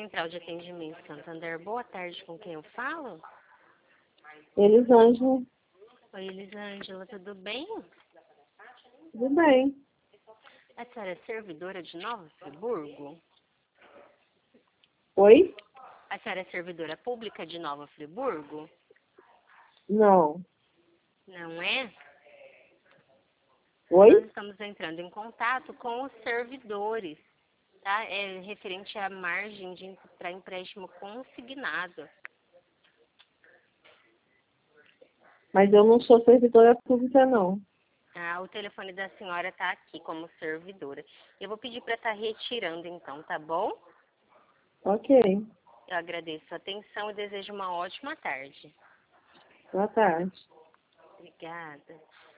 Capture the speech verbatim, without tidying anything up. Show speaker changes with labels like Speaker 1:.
Speaker 1: Central de Atendimento Santander. Boa tarde, com quem eu falo?
Speaker 2: Elisângela.
Speaker 1: Oi, Elisângela, tudo bem?
Speaker 2: Tudo bem.
Speaker 1: A senhora é servidora de Nova Friburgo?
Speaker 2: Oi?
Speaker 1: A senhora é servidora pública de Nova Friburgo?
Speaker 2: Não.
Speaker 1: Não é?
Speaker 2: Oi?
Speaker 1: Nós estamos entrando em contato com os servidores, tá? É referente à margem de para empréstimo consignado.
Speaker 2: Mas eu não sou servidora pública, não.
Speaker 1: Ah, o telefone da senhora está aqui como servidora. Eu vou pedir para estar retirando então, tá bom?
Speaker 2: Ok.
Speaker 1: Eu agradeço a atenção e desejo uma ótima tarde.
Speaker 2: Boa tarde.
Speaker 1: Obrigada.